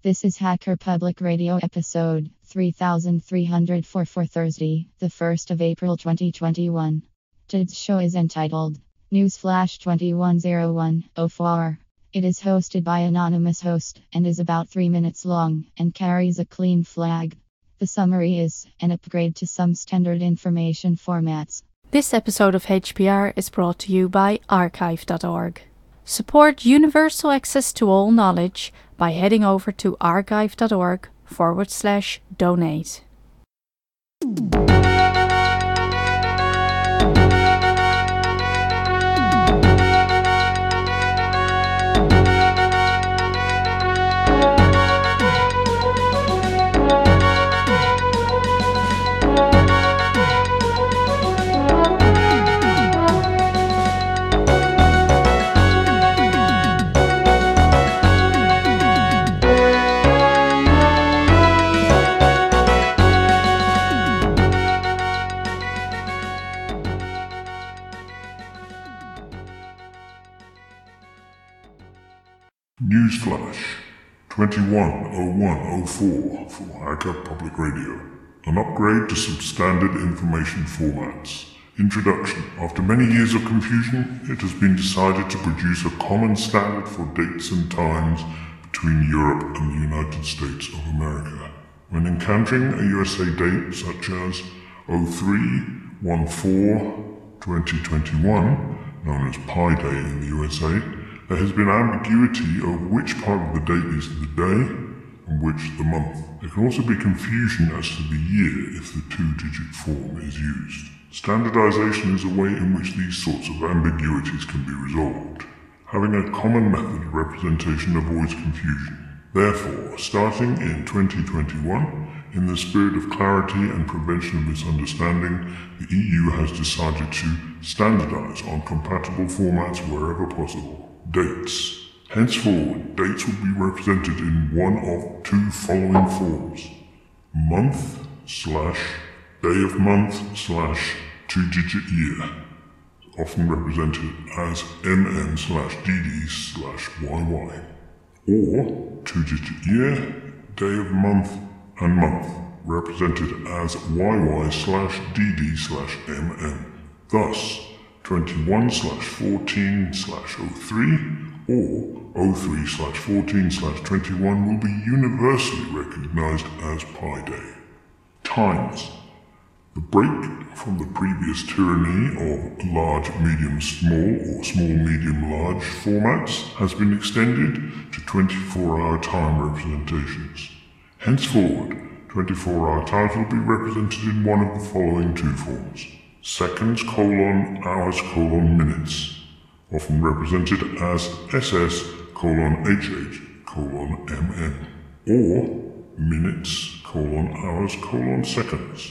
This is Hacker Public Radio episode 3304 for Thursday, the 1st of April 2021. Today's show is entitled Newsflash 210104. It is hosted by anonymous host and is about 3 minutes long and carries a clean flag. The summary is an upgrade to some standard information formats. This episode of HPR is brought to you by archive.org. Support universal access to all knowledge by heading over to archive.org/donate. Newsflash 210104 for Hacker Public Radio. An upgrade to some standard information formats. Introduction. After many years of confusion, it has been decided to produce a common standard for dates and times between Europe and the United States of America. When encountering a USA date such as 03/14/2021, known as Pi Day in the USA, there has been ambiguity over which part of the date is the day and which the month. There can also be confusion as to the year if the two-digit form is used. Standardization is a way in which these sorts of ambiguities can be resolved. Having a common method of representation avoids confusion. Therefore, starting in 2021, in the spirit of clarity and prevention of misunderstanding, the EU has decided to standardize on compatible formats wherever possible. Dates. Henceforward, dates will be represented in one of two following forms: month/day of month/two-digit year, often represented as MN/DD/YY, or two-digit year, day of month, and month, represented as YY/DD/MN. Thus, 21/14/03 or 03/14/21 will be universally recognized as Pi Day. Times. The break from the previous tyranny of large, medium, small or small, medium, large formats has been extended to 24-hour time representations. Henceforward, 24-hour times will be represented in one of the following two forms: seconds:/hours:/minutes, often represented as SS:/HH:/MN, or minutes:/hours:/seconds,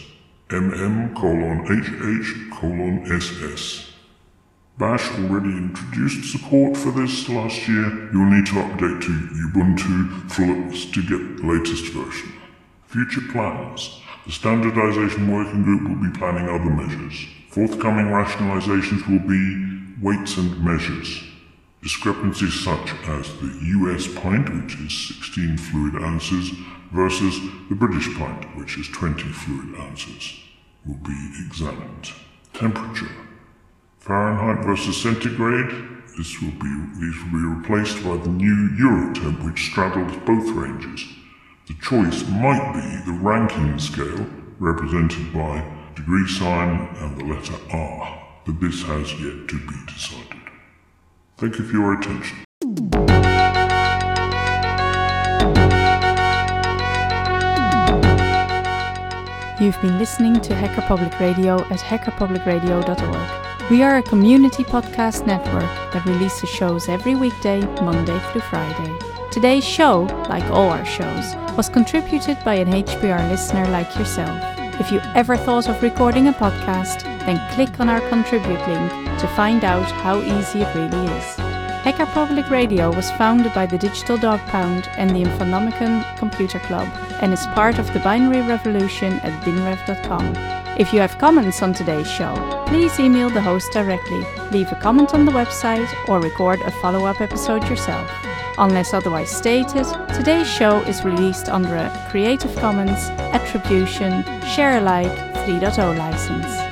MM:/HH:/SS. Bash already introduced support for this last year. You'll need to update to Ubuntu Flux to get the latest version. Future plans. The Standardization Working Group will be planning other measures. Forthcoming rationalizations will be weights and measures. Discrepancies such as the US pint, which is 16 fluid ounces, versus the British pint, which is 20 fluid ounces, will be examined. Temperature. Fahrenheit versus centigrade. These will be replaced by the new Eurotemp, which straddles both ranges. The choice might be the Rankine scale, represented by degree sign and the letter R, but this has yet to be decided. Thank you for your attention. You've been listening to Hacker Public Radio at hackerpublicradio.org. We are a community podcast network that releases shows every weekday, Monday through Friday. Today's show, like all our shows, was contributed by an HPR listener like yourself. If you ever thought of recording a podcast, then click on our contribute link to find out how easy it really is. Hacker Public Radio was founded by the Digital Dog Pound and the Infonomicon Computer Club and is part of the binary revolution at binrev.com. If you have comments on today's show, please email the host directly, leave a comment on the website, or record a follow-up episode yourself. Unless otherwise stated, today's show is released under a Creative Commons Attribution Share Alike 3.0 license.